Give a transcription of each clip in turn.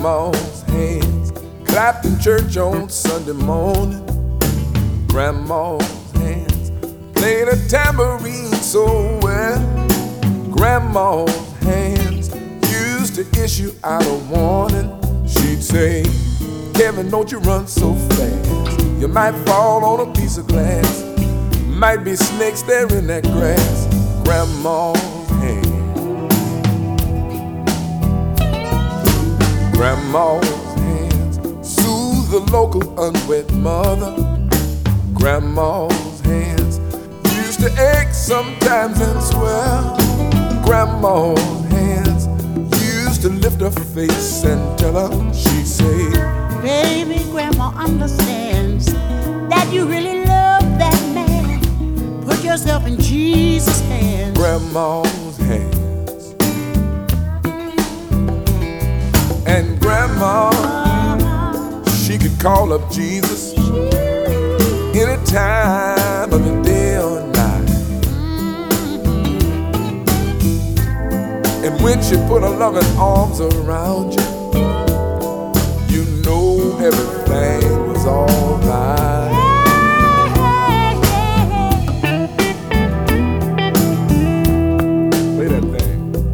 Grandma's hands clapped in church on Sunday morning. Grandma's hands played a tambourine so well. Grandma's hands used to issue out a warning. She'd say, Kevin, don't you run so fast. You might fall on a piece of glass. Might be snakes there in that grass. Grandma's hands. Grandma's hands soothe the local unwed mother. Grandma's hands used to ache sometimes and swell. Grandma's hands used to lift her face and tell her, she'd say, baby, Grandma understands that you really love that man. Put yourself in Jesus' hands. Grandma's hands. And Grandma, she could call up Jesus any time of the day or night. And when she put her loving arms around you, you know everything was all right. Play that thing.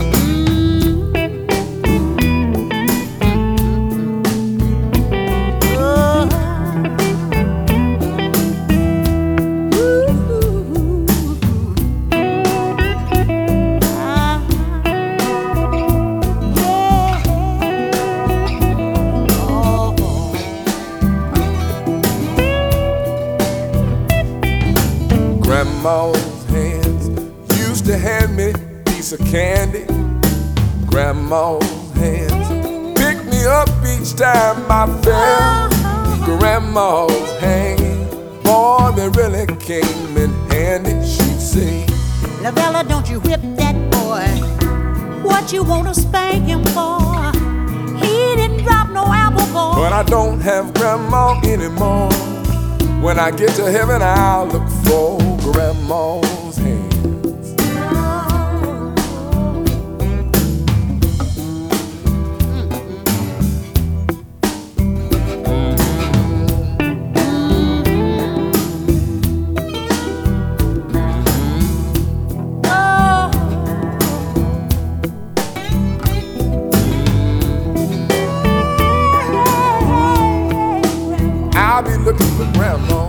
Grandma's hands used to hand me a piece of candy. Grandma's hands picked me up each time I fell. Grandma's hands, boy, they really came in handy. She'd say, Lavella, don't you whip that boy. What you want to spank him for? He didn't drop no apple core. but I don't have Grandma anymore. When I get to heaven, I'll look for Grandma's hands. I'll be looking for Grandma.